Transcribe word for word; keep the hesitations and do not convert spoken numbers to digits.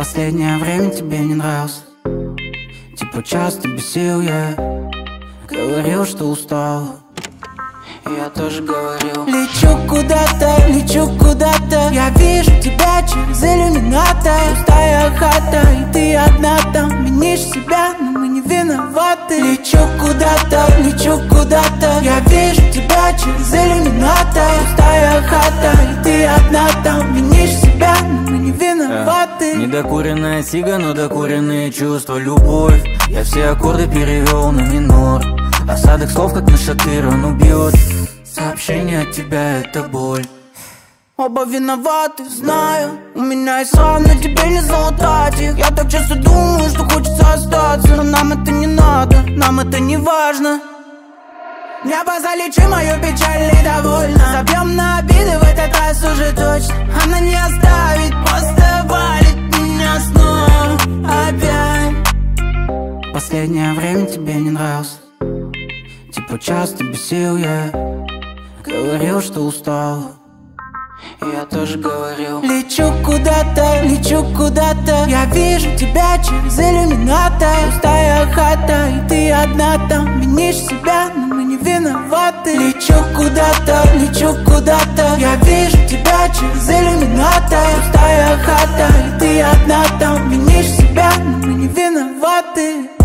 Последнее время тебе не нравился, типа часто бесил я. Говорил, что устал, и я тоже говорил. Лечу куда-то, лечу куда-то, я вижу тебя через иллюминатор. Пустая хата, и ты одна там, винишь себя, но мы не виноваты. Лечу куда-то, лечу куда-то, я вижу тебя через иллюминатор. Пустая хата, и ты одна там, винишь себя, но мы не виноваты. yeah. Недокуренная сига, но докуренные чувства, любовь. Я все аккорды перевел на минор. Осадок слов, как нашатыр, он убьет. Сообщение от тебя — это боль. Оба виноваты, знаю. У меня есть срам, но тебе не залатать их. Я так часто думаю, что хочется остаться, но нам это не надо, нам это не важно. Небо, залечи мою печаль и довольно. Забьем на обиды в этот раз уже точно. Она не оставит, просто валит меня снова опять. Последнее время тебе не нравился, типа часто бесил я. Говорил, что устал, и я тоже говорил. Лечу куда-то, лечу куда-то, я вижу тебя через иллюминатор. Пустая хата, и ты одна там, винишь себя, но мы не виноваты. Лечу куда-то, лечу куда-то, я вижу тебя через иллюминатор. Пустая хата, и ты одна там, винишь себя, но мы не виноваты.